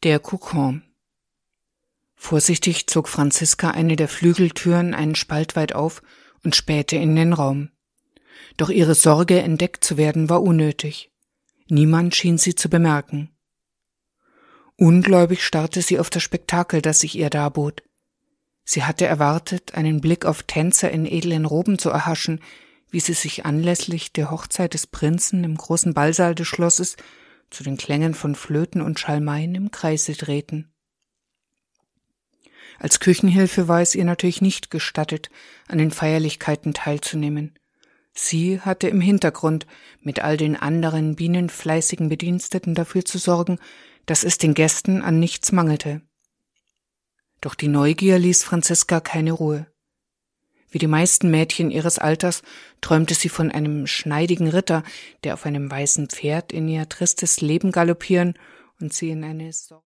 Der Kokon. Vorsichtig zog Franziska eine der Flügeltüren einen Spalt weit auf und spähte in den Raum. Doch ihre Sorge, entdeckt zu werden, war unnötig. Niemand schien sie zu bemerken. Ungläubig starrte sie auf das Spektakel, das sich ihr darbot. Sie hatte erwartet, einen Blick auf Tänzer in edlen Roben zu erhaschen, wie sie sich anlässlich der Hochzeit des Prinzen im großen Ballsaal des Schlosses zu den Klängen von Flöten und Schalmeien im Kreise drehten. Als Küchenhilfe war es ihr natürlich nicht gestattet, an den Feierlichkeiten teilzunehmen. Sie hatte im Hintergrund mit all den anderen bienenfleißigen Bediensteten dafür zu sorgen, dass es den Gästen an nichts mangelte. Doch die Neugier ließ Franziska keine Ruhe. Wie die meisten Mädchen ihres Alters träumte sie von einem schneidigen Ritter, der auf einem weißen Pferd in ihr tristes Leben galoppieren und sie in eine